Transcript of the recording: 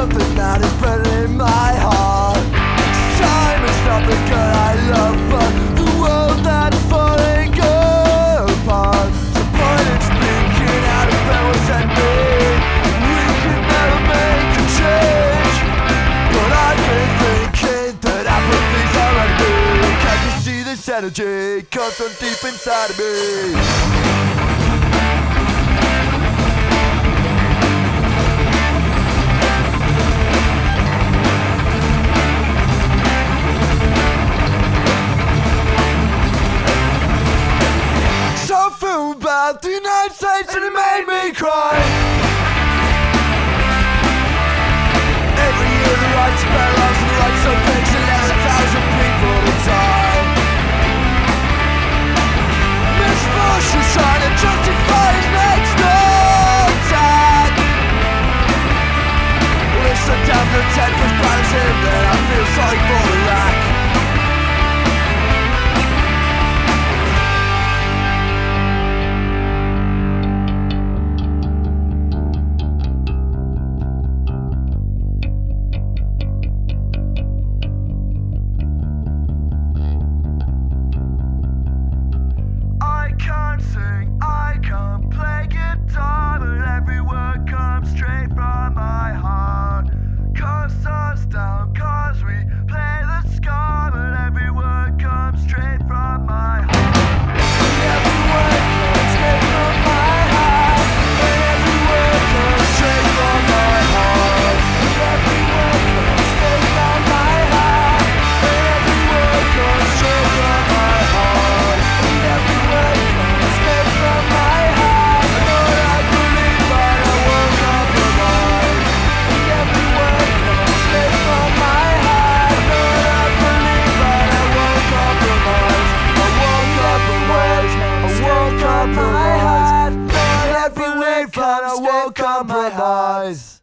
something that is burning in my heart. Time is not the girl I love, but the world that's falling apart. The point in speaking out of bed was ending. We could never make a change, but I've been thinking that apathy's already me. Can't you see this energy comes from deep inside of me? About the United States and it made me cry. Every year the right to bear arms and the right so fixed 11,000 people to die. Misfortune's trying to justify his next attack. Listen down to 10 for as him, then I feel sorry for Iraq. I can't play guitar, but every word comes straight from my heart. Cause us down, cause we play the scar, but every word comes straight from my heart. Every word comes straight from my heart. Every word comes straight from my heart. Every word comes straight from my heart. Every word comes straight from my heart. Every word comes straight from my heart. Lord, I believe, but I won't compromise. Every word comes straight from my heart. Lord, I believe, but I won't compromise. I won't compromise. I won't compromise. Lord, I believe, but I won't compromise.